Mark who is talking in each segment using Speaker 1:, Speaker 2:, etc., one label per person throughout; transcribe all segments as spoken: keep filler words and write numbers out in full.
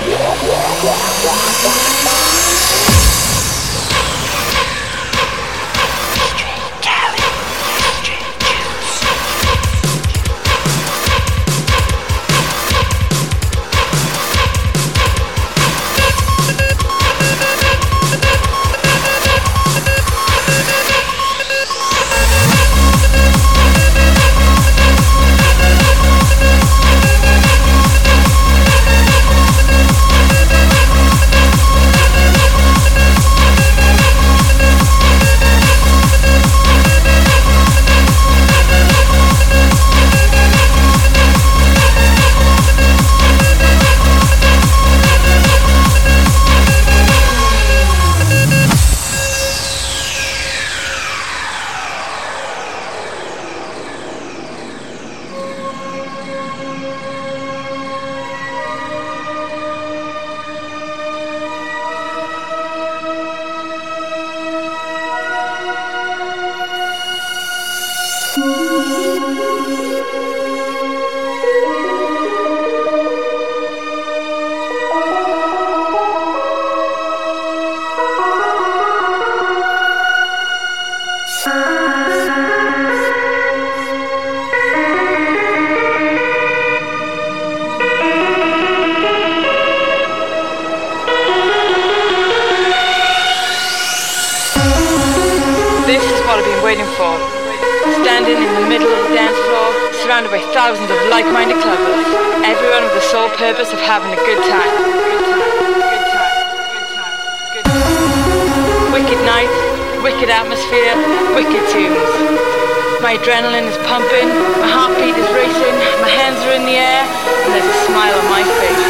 Speaker 1: Thousands of like-minded clubbers, everyone with the sole purpose of having a good time. Good time, good time, good time, good time. Wicked night, wicked atmosphere, wicked tunes. My adrenaline is pumping, my heartbeat is racing, my hands are in the air, and there's a smile on my face.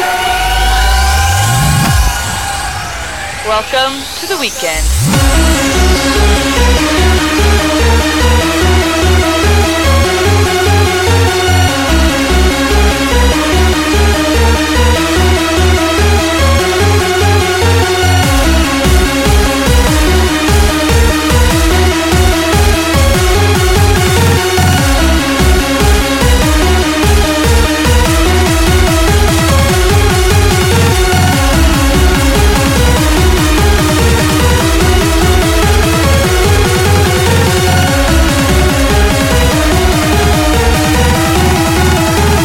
Speaker 1: Welcome to the weekend.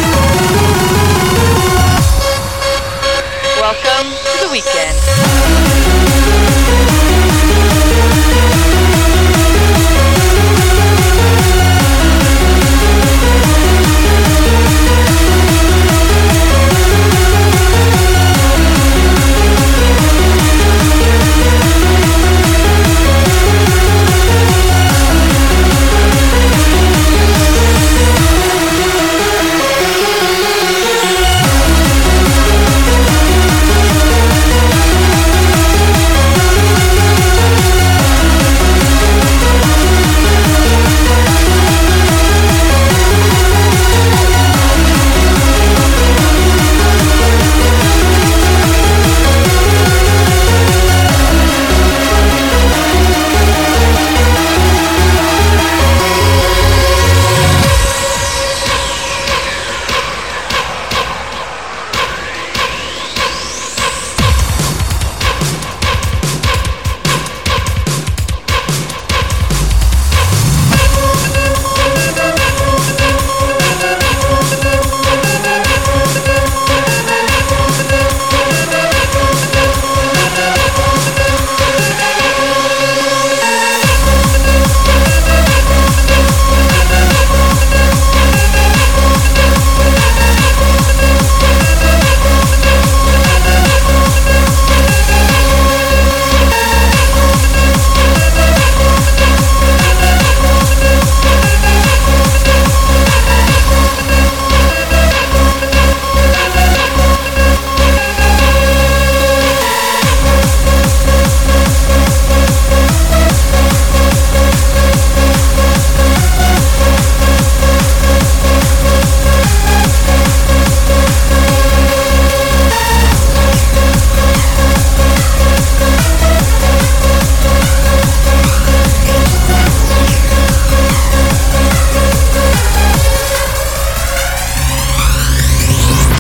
Speaker 1: Welcome to the weekend.